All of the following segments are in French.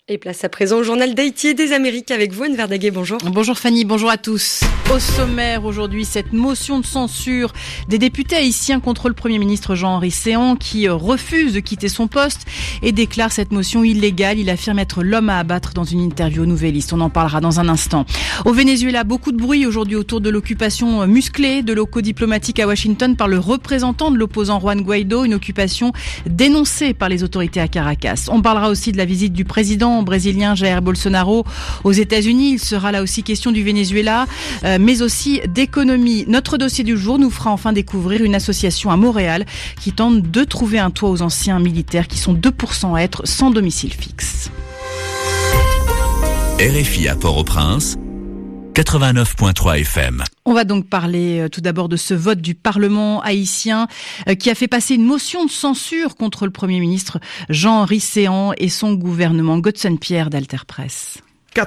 Et place à présent au journal d'Haïti et des Amériques avec vous, Anne Verdaguet, bonjour. Bonjour Fanny, bonjour à tous. Au sommaire aujourd'hui, cette motion de censure des députés haïtiens contre le Premier ministre Jean-Henri Séan qui refuse de quitter son poste et déclare cette motion illégale. Il affirme être l'homme à abattre dans une interview au Nouvelliste. On en parlera dans un instant. Au Venezuela, beaucoup de bruit aujourd'hui autour de l'occupation musclée de locaux diplomatiques à Washington par le représentant de l'opposant Juan Guaido, une occupation dénoncée par les autorités à Caracas. On parlera aussi de la visite du président brésilien Jair Bolsonaro aux États-Unis. Il sera là aussi question du Venezuela, mais aussi d'économie. Notre dossier du jour nous fera enfin découvrir une association à Montréal qui tente de trouver un toit aux anciens militaires qui sont 2% à être sans domicile fixe. RFI à Port-au-Prince, 89.3 FM. On va donc parler tout d'abord de ce vote du Parlement haïtien qui a fait passer une motion de censure contre le Premier ministre Jean-Henri Séan et son gouvernement. Godson Pierre d'Alter Presse.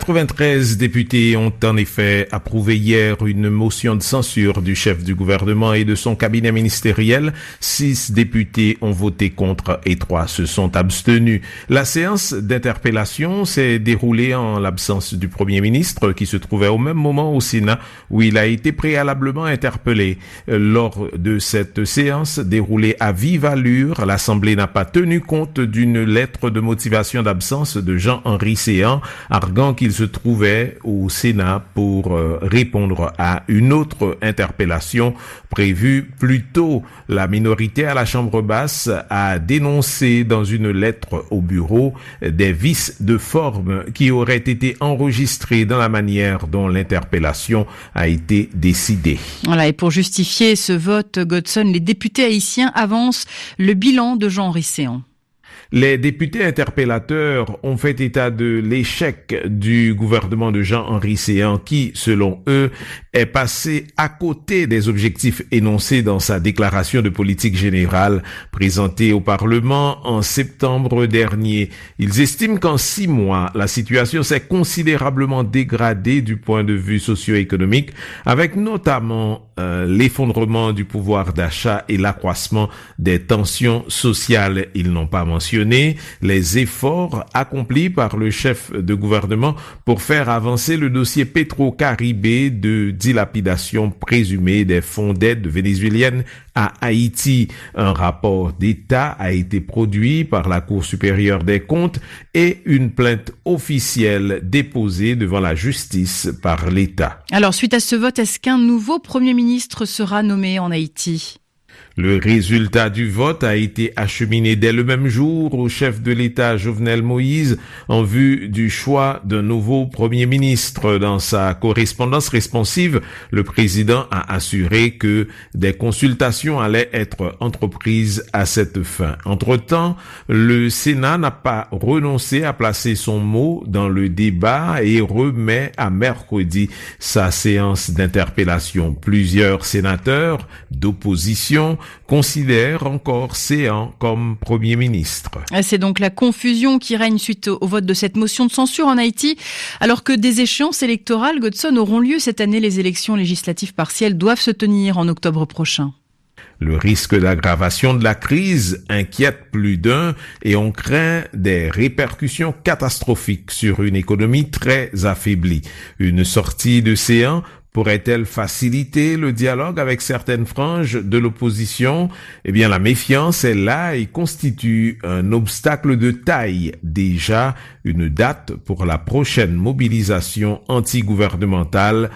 93 députés ont en effet approuvé hier une motion de censure du chef du gouvernement et de son cabinet ministériel. 6 députés ont voté contre et 3 se sont abstenus. La séance d'interpellation s'est déroulée en l'absence du Premier ministre qui se trouvait au même moment au Sénat où il a été préalablement interpellé. Lors de cette séance déroulée à vive allure, l'Assemblée n'a pas tenu compte d'une lettre de motivation d'absence de Jean-Henri Séan, arguant qu'il se trouvait au Sénat pour répondre à une autre interpellation prévue plus tôt. La minorité à la Chambre basse a dénoncé dans une lettre au bureau des vices de forme qui auraient été enregistrés dans la manière dont l'interpellation a été décidée. Voilà, et pour justifier ce vote, Godson, les députés haïtiens avancent le bilan de Jean-Henri Séan. Les députés interpellateurs ont fait état de l'échec du gouvernement de Jean-Henri Séan qui, selon eux, est passé à côté des objectifs énoncés dans sa déclaration de politique générale présentée au Parlement en septembre dernier. Ils estiment qu'en 6 mois, la situation s'est considérablement dégradée du point de vue socio-économique, avec notamment l'effondrement du pouvoir d'achat et l'accroissement des tensions sociales. Ils n'ont pas mentionné les efforts accomplis par le chef de gouvernement pour faire avancer le dossier Petro-Caribé de dilapidation présumée des fonds d'aide vénézuélienne à Haïti. Un rapport d'État a été produit par la Cour supérieure des comptes et une plainte officielle déposée devant la justice par l'État. Alors, suite à ce vote, est-ce qu'un nouveau Premier ministre sera nommé en Haïti ? Le résultat du vote a été acheminé dès le même jour au chef de l'État Jovenel Moïse en vue du choix d'un nouveau Premier ministre. Dans sa correspondance responsive, le président a assuré que des consultations allaient être entreprises à cette fin. Entre-temps, le Sénat n'a pas renoncé à placer son mot dans le débat et remet à mercredi sa séance d'interpellation. Plusieurs sénateurs d'opposition considère encore Séan comme Premier ministre. C'est donc la confusion qui règne suite au vote de cette motion de censure en Haïti, alors que des échéances électorales, Godson, auront lieu cette année. Les élections législatives partielles doivent se tenir en octobre prochain. Le risque d'aggravation de la crise inquiète plus d'un et on craint des répercussions catastrophiques sur une économie très affaiblie. Une sortie de Séan pourrait-elle faciliter le dialogue avec certaines franges de l'opposition? Eh bien, la méfiance est là et constitue un obstacle de taille. Déjà, une date pour la prochaine mobilisation antigouvernementale,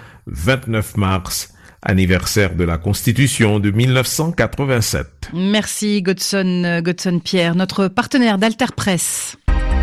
29 mars, anniversaire de la Constitution de 1987. Merci Godson Pierre, notre partenaire d'Alter Presse.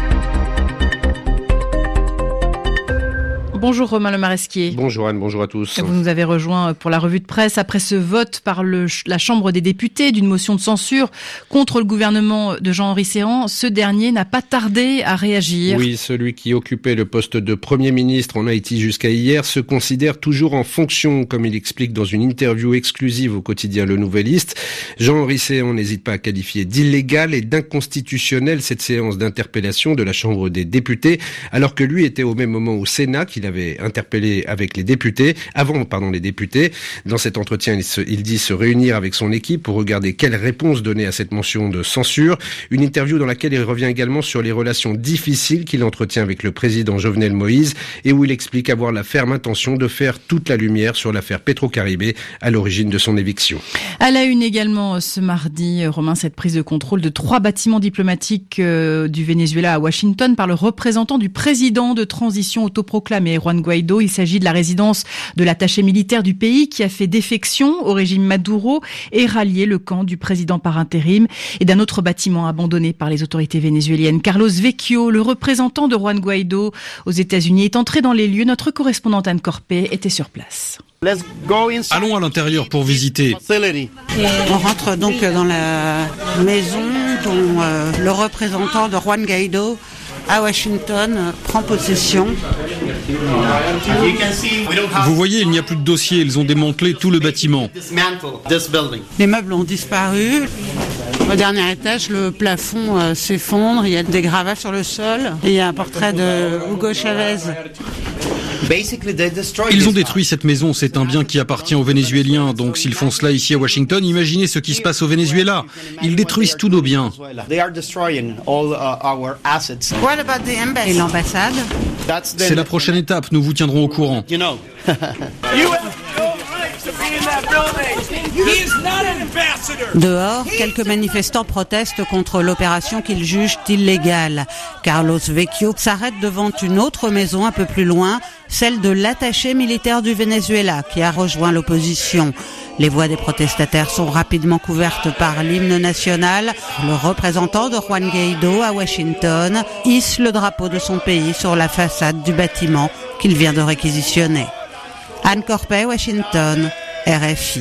Bonjour Romain Le Maresquier. Bonjour Anne, bonjour à tous. Vous nous avez rejoint pour la revue de presse après ce vote par la Chambre des députés d'une motion de censure contre le gouvernement de Jean-Henri Séan. Ce dernier n'a pas tardé à réagir. Oui, celui qui occupait le poste de Premier ministre en Haïti jusqu'à hier se considère toujours en fonction, comme il explique dans une interview exclusive au quotidien Le Nouvelliste. Jean-Henri Séan n'hésite pas à qualifier d'illégale et d'inconstitutionnelle cette séance d'interpellation de la Chambre des députés, alors que lui était au même moment au Sénat qu'il avait interpellé avec les députés. Dans cet entretien, il dit se réunir avec son équipe pour regarder quelle réponse donner à cette motion de censure. Une interview dans laquelle il revient également sur les relations difficiles qu'il entretient avec le président Jovenel Moïse et où il explique avoir la ferme intention de faire toute la lumière sur l'affaire Petro-Caribé à l'origine de son éviction. À la une également ce mardi, Romain, cette prise de contrôle de 3 bâtiments diplomatiques du Venezuela à Washington par le représentant du président de transition autoproclamé, Juan Guaido. Il s'agit de la résidence de l'attaché militaire du pays qui a fait défection au régime Maduro et rallié le camp du président par intérim, et d'un autre bâtiment abandonné par les autorités vénézuéliennes. Carlos Vecchio, le représentant de Juan Guaido aux États-Unis, est entré dans les lieux. Notre correspondante Anne Corpé était sur place. Allons à l'intérieur pour visiter. On rentre donc dans la maison dont le représentant de Juan Guaido à Washington prend possession. Vous voyez, il n'y a plus de dossier, ils ont démantelé tout le bâtiment. Les meubles ont disparu. Au dernier étage, le plafond s'effondre, il y a des gravats sur le sol et il y a un portrait de Hugo Chavez. Ils ont détruit cette maison, c'est un bien qui appartient aux Vénézuéliens, donc s'ils font cela ici à Washington, imaginez ce qui se passe au Venezuela. Ils détruisent tous nos biens. Et l'ambassade ? C'est la prochaine étape, nous vous tiendrons au courant. Dehors, quelques manifestants protestent contre l'opération qu'ils jugent illégale. Carlos Vecchio s'arrête devant une autre maison un peu plus loin, celle de l'attaché militaire du Venezuela qui a rejoint l'opposition. Les voix des protestataires sont rapidement couvertes par l'hymne national. Le représentant de Juan Guaido à Washington hisse le drapeau de son pays sur la façade du bâtiment qu'il vient de réquisitionner. Anne Corpet, Washington, RFI.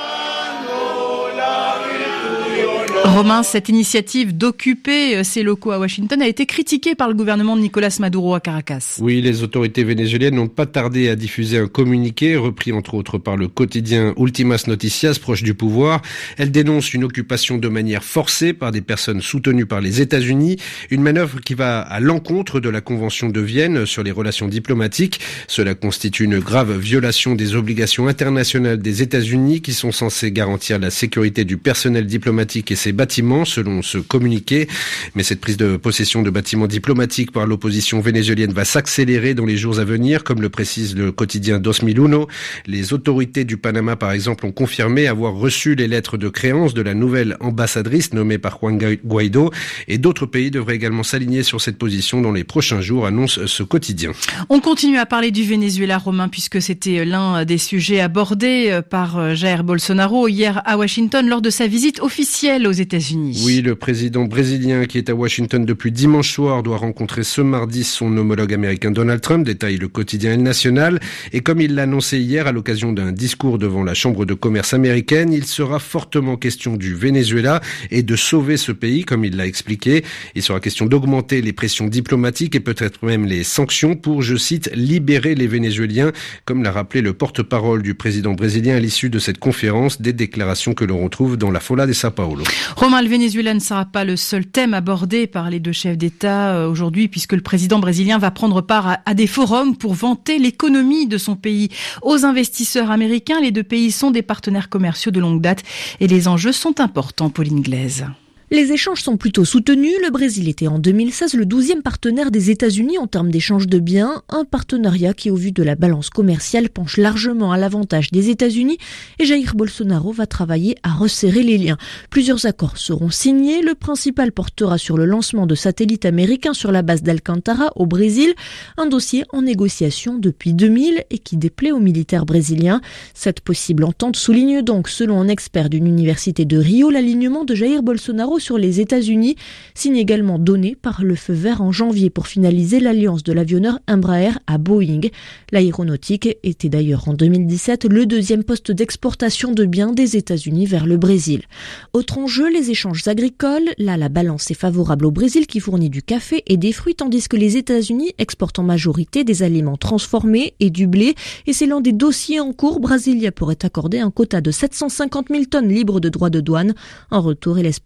Romain, cette initiative d'occuper ces locaux à Washington a été critiquée par le gouvernement de Nicolas Maduro à Caracas. Oui, les autorités vénézuéliennes n'ont pas tardé à diffuser un communiqué, repris entre autres par le quotidien Últimas Noticias, proche du pouvoir. Elle dénonce une occupation de manière forcée par des personnes soutenues par les États-Unis, une manœuvre qui va à l'encontre de la Convention de Vienne sur les relations diplomatiques. Cela constitue une grave violation des obligations internationales des États-Unis qui sont censées garantir la sécurité du personnel diplomatique et ses bâtiments, selon ce communiqué. Mais cette prise de possession de bâtiments diplomatiques par l'opposition vénézuélienne va s'accélérer dans les jours à venir, comme le précise le quotidien 2001. Les autorités du Panama, par exemple, ont confirmé avoir reçu les lettres de créance de la nouvelle ambassadrice nommée par Juan Guaido, et d'autres pays devraient également s'aligner sur cette position dans les prochains jours, annonce ce quotidien. On continue à parler du Venezuela, Romain, puisque c'était l'un des sujets abordés par Jair Bolsonaro hier à Washington lors de sa visite officielle aux États-Unis. Oui, le président brésilien qui est à Washington depuis dimanche soir doit rencontrer ce mardi son homologue américain Donald Trump, détaille le quotidien El Nacional. Et comme il l'a annoncé hier à l'occasion d'un discours devant la Chambre de commerce américaine, il sera fortement question du Venezuela et de sauver ce pays, comme il l'a expliqué. Il sera question d'augmenter les pressions diplomatiques et peut-être même les sanctions pour, je cite, libérer les Vénézuéliens, comme l'a rappelé le porte-parole du président brésilien à l'issue de cette conférence, des déclarations que l'on retrouve dans la Folla de Sao Paulo. Romain, le Venezuela ne sera pas le seul thème abordé par les deux chefs d'État aujourd'hui, puisque le président brésilien va prendre part à des forums pour vanter l'économie de son pays. Aux investisseurs américains, les deux pays sont des partenaires commerciaux de longue date et les enjeux sont importants, Pauline Glaise. Les échanges sont plutôt soutenus. Le Brésil était en 2016 le 12e partenaire des États-Unis en termes d'échange de biens. Un partenariat qui, au vu de la balance commerciale, penche largement à l'avantage des États-Unis. Et Jair Bolsonaro va travailler à resserrer les liens. Plusieurs accords seront signés. Le principal portera sur le lancement de satellites américains sur la base d'Alcântara au Brésil. Un dossier en négociation depuis 2000 et qui déplaît aux militaires brésiliens. Cette possible entente souligne donc, selon un expert d'une université de Rio, l'alignement de Jair Bolsonaro sur les États-Unis, signe également donné par le feu vert en janvier pour finaliser l'alliance de l'avionneur Embraer à Boeing. L'aéronautique était d'ailleurs en 2017 le deuxième poste d'exportation de biens des États-Unis vers le Brésil. Autre enjeu, les échanges agricoles. Là, la balance est favorable au Brésil qui fournit du café et des fruits, tandis que les États-Unis exportent en majorité des aliments transformés et du blé. Et c'est l'un des dossiers en cours. Brasilia pourrait accorder un quota de 750 000 tonnes libres de droits de douane. En retour, il espère que Washington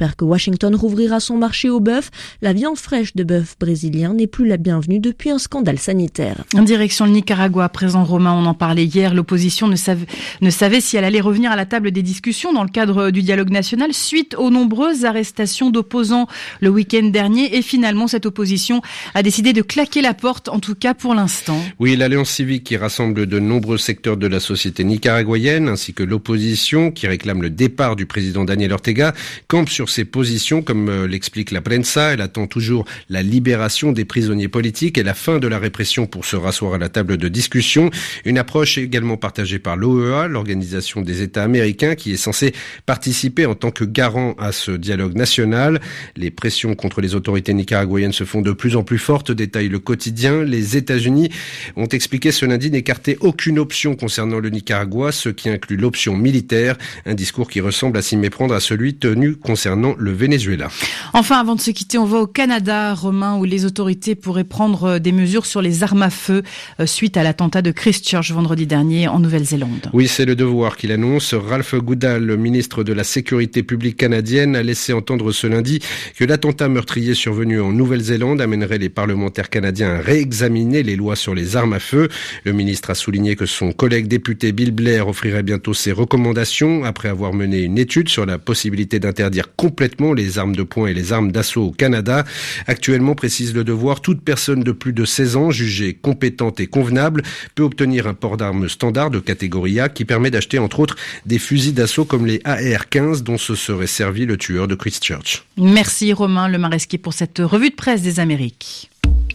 Washington rouvrira son marché au bœuf. La viande fraîche de bœuf brésilien n'est plus la bienvenue depuis un scandale sanitaire. En direction le Nicaragua, à présent, Romain, on en parlait hier, l'opposition ne savait si elle allait revenir à la table des discussions dans le cadre du dialogue national suite aux nombreuses arrestations d'opposants le week-end dernier. Et finalement, cette opposition a décidé de claquer la porte, en tout cas pour l'instant. Oui, l'Alliance civique qui rassemble de nombreux secteurs de la société nicaraguayenne ainsi que l'opposition qui réclame le départ du président Daniel Ortega campe sur ses positions, comme l'explique la Prensa. Elle attend toujours la libération des prisonniers politiques et la fin de la répression pour se rasseoir à la table de discussion. Une approche également partagée par l'OEA, l'Organisation des États américains, qui est censée participer en tant que garant à ce dialogue national. Les pressions contre les autorités nicaraguayennes se font de plus en plus fortes, détaille le quotidien. Les États-Unis ont expliqué ce lundi n'écarter aucune option concernant le Nicaragua, ce qui inclut l'option militaire, un discours qui ressemble à s'y méprendre à celui tenu concernant le Venezuela. Enfin, avant de se quitter, on va au Canada, Romain, où les autorités pourraient prendre des mesures sur les armes à feu suite à l'attentat de Christchurch vendredi dernier en Nouvelle-Zélande. Oui, c'est le Devoir qui l'annonce. Ralph Goodale, le ministre de la Sécurité publique canadienne, a laissé entendre ce lundi que l'attentat meurtrier survenu en Nouvelle-Zélande amènerait les parlementaires canadiens à réexaminer les lois sur les armes à feu. Le ministre a souligné que son collègue député Bill Blair offrirait bientôt ses recommandations après avoir mené une étude sur la possibilité d'interdire complètement les armes de poing et les armes d'assaut au Canada. Actuellement, précise le Devoir, toute personne de plus de 16 ans jugée compétente et convenable peut obtenir un port d'armes standard de catégorie A qui permet d'acheter entre autres des fusils d'assaut comme les AR-15 dont se serait servi le tueur de Christchurch. Merci Romain Le Maresquier pour cette revue de presse des Amériques.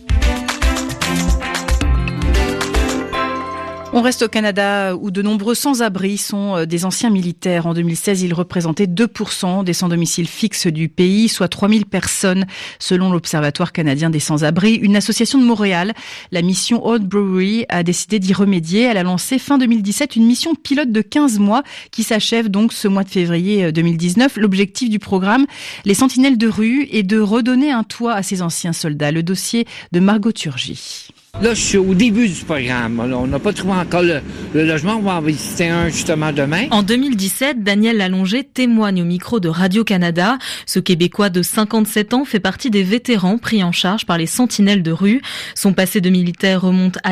On reste au Canada où de nombreux sans-abri sont des anciens militaires. En 2016, ils représentaient 2% des sans-domicile fixe du pays, soit 3000 personnes, selon l'Observatoire canadien des sans-abri. Une association de Montréal, la mission Old Brewery, a décidé d'y remédier. Elle a lancé fin 2017 une mission pilote de 15 mois qui s'achève donc ce mois de février 2019. L'objectif du programme, les sentinelles de rue, est de redonner un toit à ces anciens soldats. Le dossier de Margot Turgy. Là, je suis au début du programme. Là, on n'a pas trouvé encore le logement. On va en visiter un justement demain. En 2017, Daniel Lalongé témoigne au micro de Radio-Canada. Ce Québécois de 57 ans fait partie des vétérans pris en charge par les sentinelles de rue. Son passé de militaire remonte à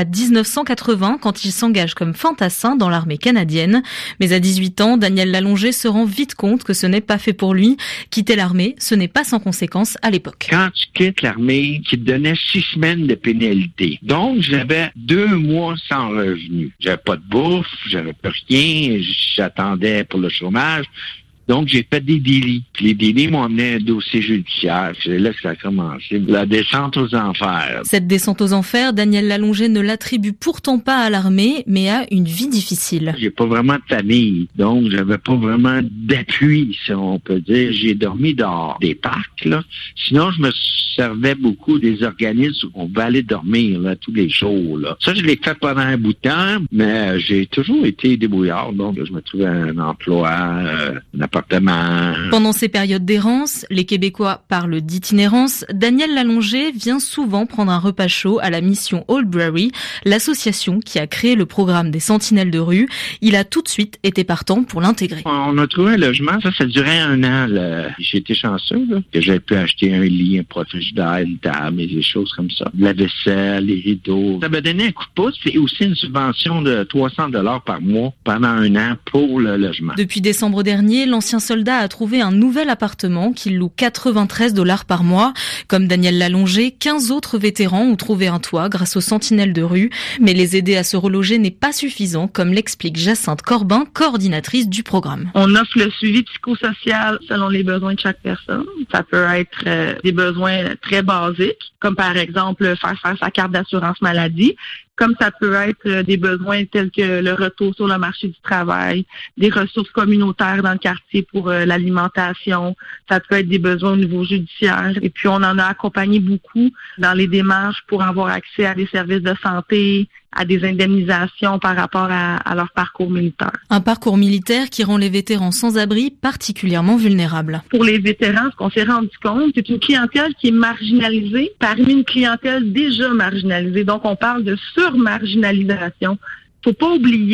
1980 quand il s'engage comme fantassin dans l'armée canadienne. Mais à 18 ans, Daniel Lalongé se rend vite compte que ce n'est pas fait pour lui. Quitter l'armée, ce n'est pas sans conséquence à l'époque. Quand tu quittes l'armée, qui te donnait 6 semaines de pénalité. Donc, j'avais 2 mois sans revenu. J'avais pas de bouffe, j'avais pas rien, j'attendais pour le chômage. Donc, j'ai fait des délits. Puis les délits m'ont amené un dossier judiciaire. C'est là que ça a commencé. La descente aux enfers. Cette descente aux enfers, Daniel Lalongé ne l'attribue pourtant pas à l'armée, mais à une vie difficile. J'ai pas vraiment de famille. Donc, j'avais pas vraiment d'appui, si on peut dire. J'ai dormi dans des parcs, là. Sinon, je me servais beaucoup des organismes où on va aller dormir, là, tous les jours, là. Ça, je l'ai fait pendant un bout de temps, mais j'ai toujours été débrouillard. Donc, je me trouvais un emploi, un appartement. Pendant ces périodes d'errance, les Québécois parlent d'itinérance. Daniel Lalongé vient souvent prendre un repas chaud à la mission Old Brewery, l'association qui a créé le programme des sentinelles de rue. Il a tout de suite été partant pour l'intégrer. On a trouvé un logement, ça durait 1 an. Là. J'ai été chanceux là, que j'avais pu acheter un lit, un protège-d'air, une table et des choses comme ça. La vaisselle, les rideaux. Ça m'a donné un coup de pouce et aussi une subvention de $300 par mois pendant 1 an pour le logement. Depuis décembre dernier, l'ancien soldat a trouvé un nouvel appartement qu'il loue $93 par mois. Comme Daniel Lalongé, 15 autres vétérans ont trouvé un toit grâce aux sentinelles de rue. Mais les aider à se reloger n'est pas suffisant, comme l'explique Jacinthe Corbin, coordinatrice du programme. On offre le suivi psychosocial selon les besoins de chaque personne. Ça peut être des besoins très basiques, comme par exemple faire sa carte d'assurance maladie. Comme ça peut être des besoins tels que le retour sur le marché du travail, des ressources communautaires dans le quartier pour l'alimentation. Ça peut être des besoins au niveau judiciaire. Et puis, on en a accompagné beaucoup dans les démarches pour avoir accès à des services de santé, à des indemnisations par rapport à leur parcours militaire. Un parcours militaire qui rend les vétérans sans abri particulièrement vulnérables. Pour les vétérans, ce qu'on s'est rendu compte, c'est une clientèle qui est marginalisée parmi une clientèle déjà marginalisée. Donc, on parle de surmarginalisation. Faut pas oublier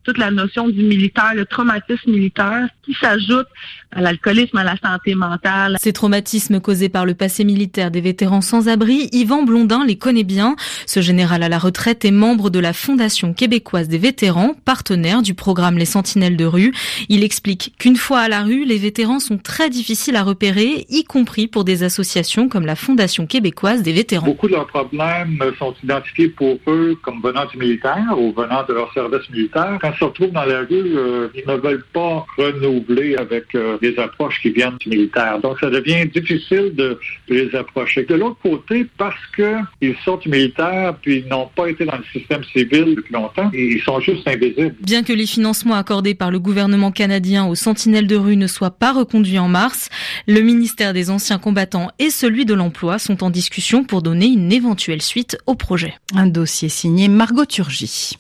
toute la notion du militaire, le traumatisme militaire qui s'ajoute à l'alcoolisme, à la santé mentale. Ces traumatismes causés par le passé militaire des vétérans sans abri, Yvan Blondin les connaît bien. Ce général à la retraite est membre de la Fondation québécoise des vétérans, partenaire du programme Les Sentinelles de rue. Il explique qu'une fois à la rue, les vétérans sont très difficiles à repérer, y compris pour des associations comme la Fondation québécoise des vétérans. Beaucoup de leurs problèmes sont identifiés pour eux comme venant du militaire ou venant de leur service militaire. Quand ils se retrouvent dans la rue, ils ne veulent pas renouveler avec des approches qui viennent du militaire. Donc, ça devient difficile de les approcher. De l'autre côté, parce qu'ils sont du militaire puis ils n'ont pas été dans le système civil depuis longtemps, ils sont juste invisibles. Bien que les financements accordés par le gouvernement canadien aux sentinelles de rue ne soient pas reconduits en mars, le ministère des Anciens combattants et celui de l'Emploi sont en discussion pour donner une éventuelle suite au projet. Un dossier signé Margot Turgy.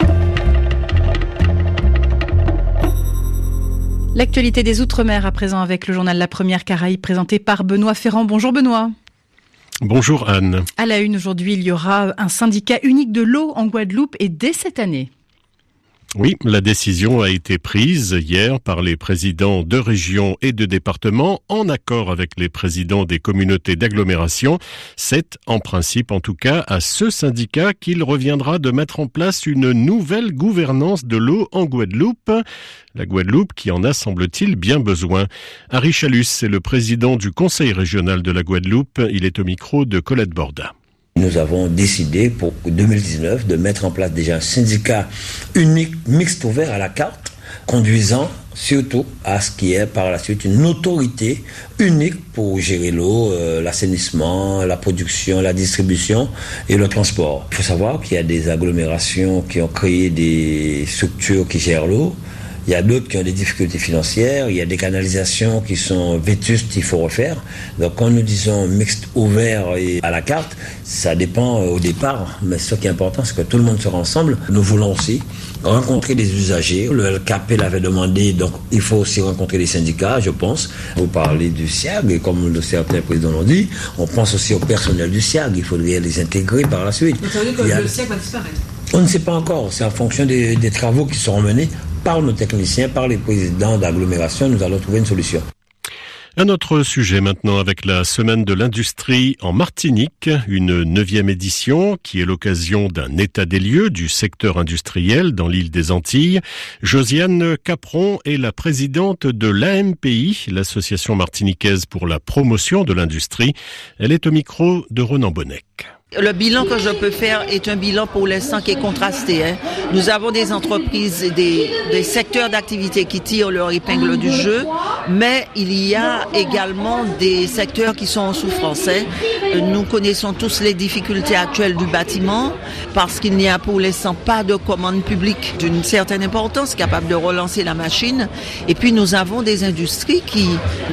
L'actualité des Outre-mer à présent avec le journal La Première Caraïbe présenté par Benoît Ferrand. Bonjour Benoît. Bonjour Anne. À la une aujourd'hui, il y aura un syndicat unique de l'eau en Guadeloupe et dès cette année. Oui, la décision a été prise hier par les présidents de régions et de départements en accord avec les présidents des communautés d'agglomération. C'est, en principe en tout cas, à ce syndicat qu'il reviendra de mettre en place une nouvelle gouvernance de l'eau en Guadeloupe. La Guadeloupe qui en a, semble-t-il, bien besoin. Harry Chalus est le président du conseil régional de la Guadeloupe. Il est au micro de Colette Borda. Nous avons décidé pour 2019 de mettre en place déjà un syndicat unique, mixte ouvert à la carte, conduisant surtout à ce qui est par la suite une autorité unique pour gérer l'eau, l'assainissement, la production, la distribution et le transport. Il faut savoir qu'il y a des agglomérations qui ont créé des structures qui gèrent l'eau. Il y a d'autres qui ont des difficultés financières, il y a des canalisations qui sont vétustes, qu'il faut refaire. Donc quand nous disons mixte ouvert et à la carte, ça dépend au départ, mais ce qui est important, c'est que tout le monde sera ensemble. Nous voulons aussi rencontrer des usagers. Le LKP l'avait demandé, donc il faut aussi rencontrer les syndicats, je pense. Vous parlez du SIAG, et comme certains présidents l'ont dit, on pense aussi au personnel du SIAG, il faudrait les intégrer par la suite. Ça veut dire que le SIAG va disparaître? On ne sait pas encore, c'est en fonction des travaux qui seront menés par nos techniciens, par les présidents d'agglomération, nous allons trouver une solution. Un autre sujet maintenant avec la Semaine de l'Industrie en Martinique, une 9e édition qui est l'occasion d'un état des lieux du secteur industriel dans l'île des Antilles. Josiane Capron est la présidente de l'AMPI, l'association martiniquaise pour la promotion de l'industrie. Elle est au micro de Ronan Bonnec. Le bilan que je peux faire est un bilan pour l'instant qui est contrasté. Nous avons des entreprises et des secteurs d'activité qui tirent leur épingle du jeu, mais il y a également des secteurs qui sont en souffrance. Nous connaissons tous les difficultés actuelles du bâtiment parce qu'il n'y a pour l'instant pas de commande publique d'une certaine importance capable de relancer la machine. Et puis nous avons des industries qui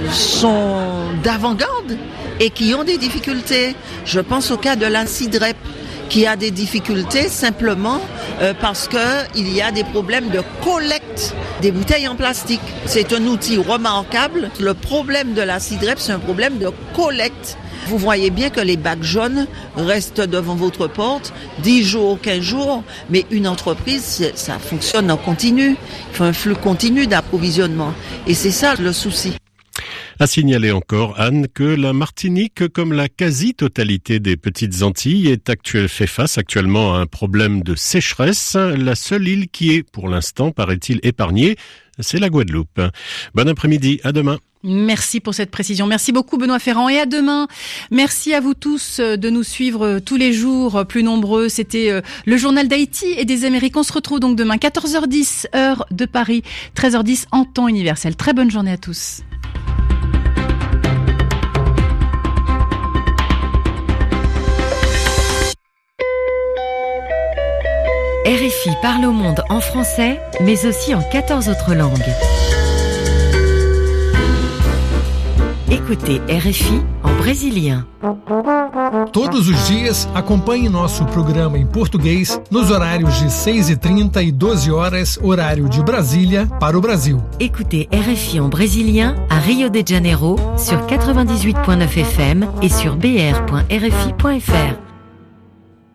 sont d'avant-garde et qui ont des difficultés. Je pense au cas de la SIDREP qui a des difficultés simplement parce qu'il y a des problèmes de collecte des bouteilles en plastique. C'est un outil remarquable. Le problème de la SIDREP, c'est un problème de collecte. Vous voyez bien que les bacs jaunes restent devant votre porte 10 jours, 15 jours, mais une entreprise, ça fonctionne en continu. Il faut un flux continu d'approvisionnement. Et c'est ça le souci. À signaler encore, Anne, que la Martinique, comme la quasi-totalité des petites Antilles, fait face actuellement à un problème de sécheresse. La seule île qui est, pour l'instant, paraît-il, épargnée, c'est la Guadeloupe. Bon après-midi, à demain. Merci pour cette précision. Merci beaucoup Benoît Ferrand et à demain. Merci à vous tous de nous suivre tous les jours plus nombreux. C'était le journal d'Haïti et des Amériques. On se retrouve donc demain 14h10 heure de Paris, 13h10 en temps universel. Très bonne journée à tous. RFI parle au monde en français, mais aussi en 14 autres langues. Écoutez RFI en brésilien. Todos os dias, acompanhe nosso programa em português nos horários de 6h30 e 12h, horário de Brasília, para o Brasil. Écoutez RFI en brésilien à Rio de Janeiro sur 98.9 FM et sur br.rfi.fr.